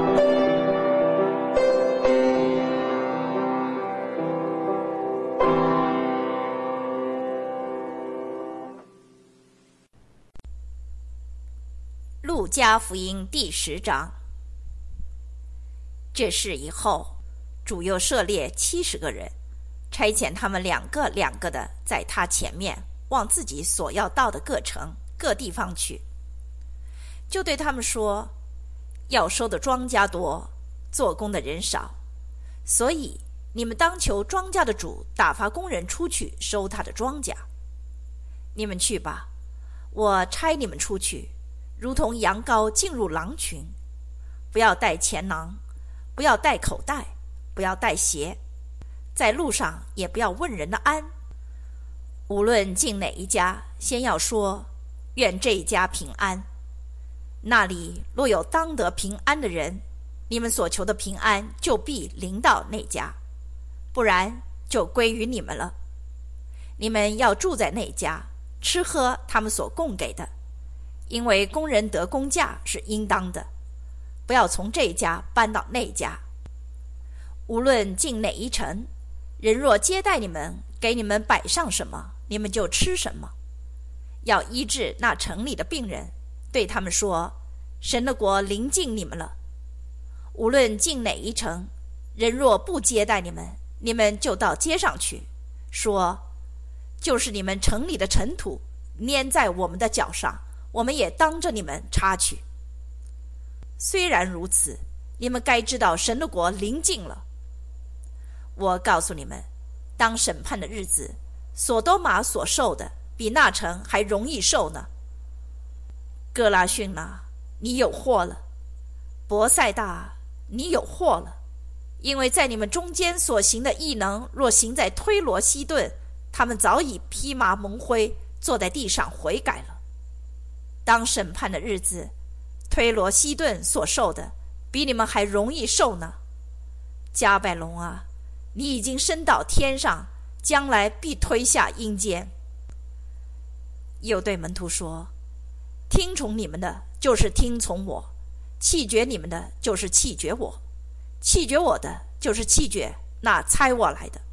路加福音第10章。这事以后，主又设列70个人，差遣他们两个的在他前面，往自己所要到的各城各地方去，就对他们说：要收的庄稼多，做工的人少，所以你们当求庄稼的主打发工人出去收他的庄稼。你们去吧，我差你们出去，如同羊羔进入狼群。不要带钱囊，不要带口袋，不要带鞋，在路上也不要问人的安。无论进哪一家，先要说：愿这一家平安。那里若有当得平安的人，你们所求的平安就必临到那家，不然就归于你们了。你们要住在那家，吃喝他们所供给的，因为工人得工价是应当的，不要从这家搬到那家。无论进哪一城，人若接待你们，给你们摆上什么，你们就吃什么。要医治那城里的病人，对他们说：神的国临近你们了。无论进哪一城，人若不接待你们，你们就到街上去，说：就是你们城里的尘土粘在我们的脚上，我们也当着你们擦去。虽然如此，你们该知道神的国临近了。我告诉你们，当审判的日子，所多玛所受的比那城还容易受呢。哥拉汛啊，你有祸了；伯赛大，你有祸了。因为在你们中间所行的异能，若行在推罗西顿，他们早已披麻蒙灰，坐在地上悔改了。当审判的日子，推罗西顿所受的比你们还容易受呢。迦百农啊，你已经升到天上，将来必推下阴间。又对门徒说：听从你们的就是听从我，弃绝你们的就是弃绝我，弃绝我的就是弃绝那差我来的。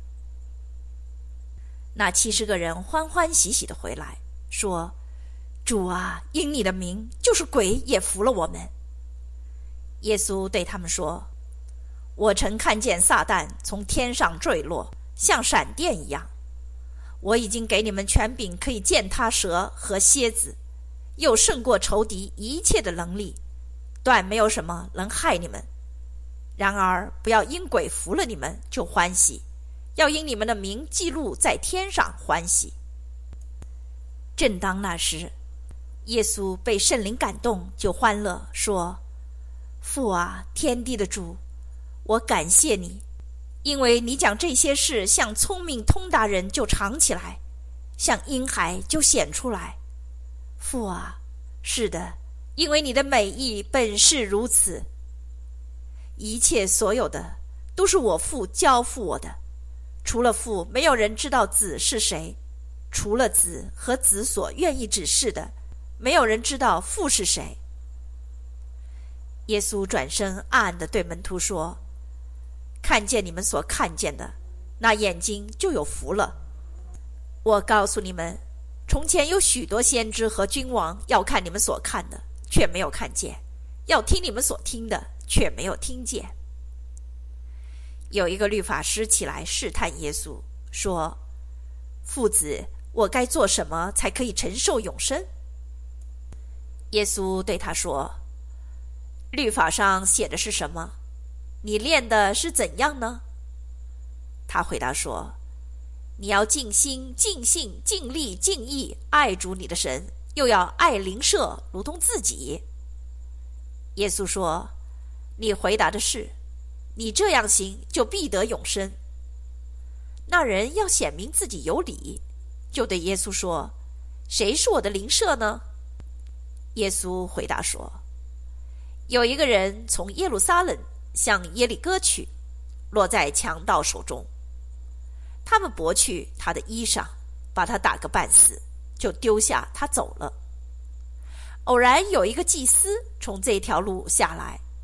那70个人欢欢喜喜地回来，说：主啊，因你的名，就是鬼也服了我们。耶稣对他们说：我曾看见撒旦从天上坠落，像闪电一样。我已经给你们权柄，可以践踏蛇和蝎子，又胜过仇敌一切的能力，断没有什么能害你们。然而不要因鬼服了你们就欢喜，要因你们的名记录在天上欢喜。正当那时，耶稣被圣灵感动，就欢乐，说：父啊，天地的主，我感谢你，因为你将这些事向聪明通达人就藏起来，向婴孩就显出来。父啊，是的，因为你的美意本是如此。一切所有的都是我父交付我的，除了父，没有人知道子是谁；除了子和子所愿意指示的，没有人知道父是谁。耶稣转身暗暗地对门徒说：看见你们所看见的，那眼睛就有福了。我告诉你们，从前有许多先知和君王要看你们所看的，却没有看见；要听你们所听的，却没有听见。有一个律法师起来试探耶稣，说：父子，我该做什么才可以承受永生？耶稣对他说：律法上写的是什么？你练的是怎样呢？他回答说：你要尽心、尽性、尽力、尽意爱主你的神，又要爱邻舍如同自己。耶稣说：你回答的是，你这样行就必得永生。那人要显明自己有理，就对耶稣说：谁是我的邻舍呢？耶稣回答说：有一个人从耶路撒冷向耶利哥去，落在强盗手中。他们剥去他的衣裳，把他打个半死，就丢下他走了。偶然有一个祭司从这条路下来，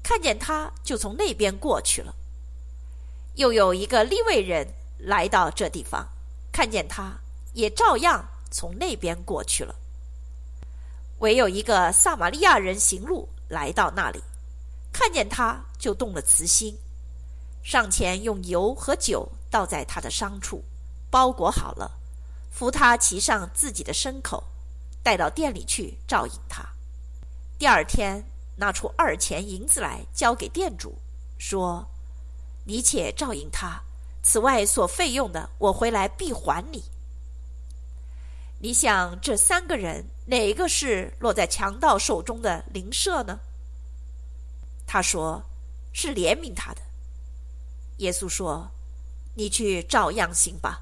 看见他就从那边过去了。又有一个利未人来到这地方，看见他也照样从那边过去了。唯有一个撒玛利亚人行路来到那里，看见他就动了慈心，上前用油和酒倒在他的伤处，包裹好了，扶他骑上自己的牲口，带到店里去照应他。第二天拿出2钱银子来交给店主，说：你且照应他，此外所费用的，我回来必还你。你想这3个人哪个是落在强盗手中的邻舍呢？他说：是怜悯他的。耶稣说：你去照样行吧。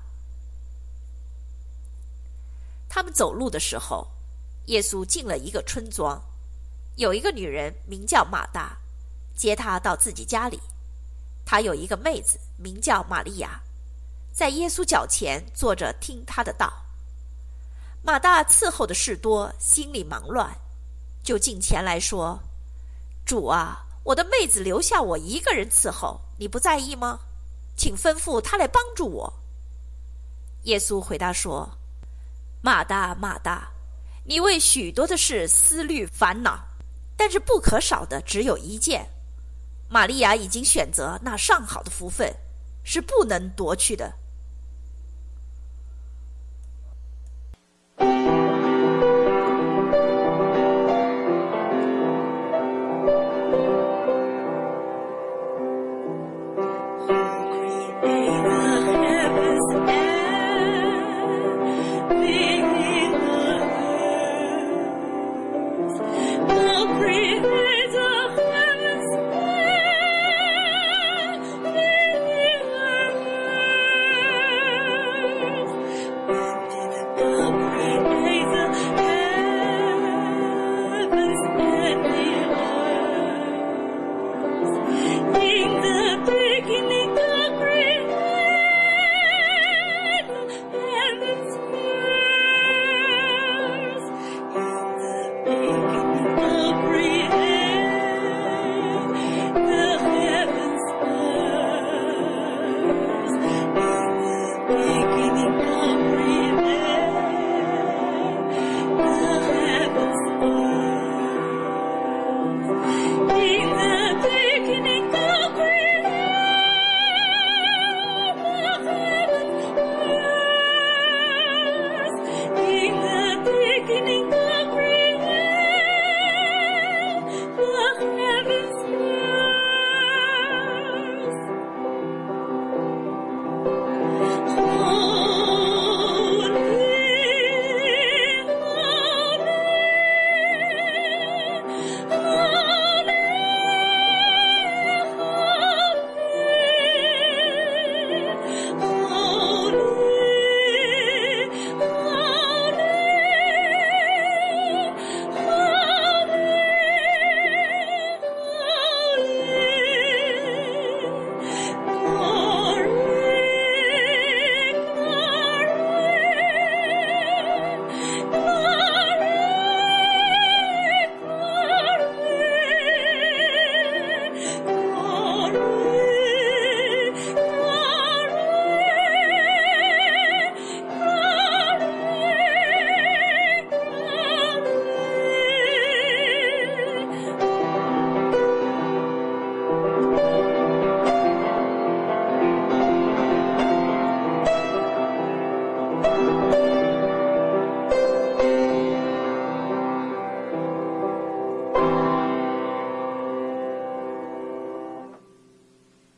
他们走路的时候，耶稣进了一个村庄，有一个女人名叫马大，接他到自己家里。她有一个妹子名叫玛利亚，在耶稣脚前坐着听他的道。马大伺候的事多，心里忙乱，就近前来说：主啊，我的妹子留下我一个人伺候，你不在意吗？请吩咐她来帮助我。耶稣回答说：马大，马大，你为许多的事思虑烦恼，但是不可少的只有一件。玛利亚已经选择那上好的福分，是不能夺去的。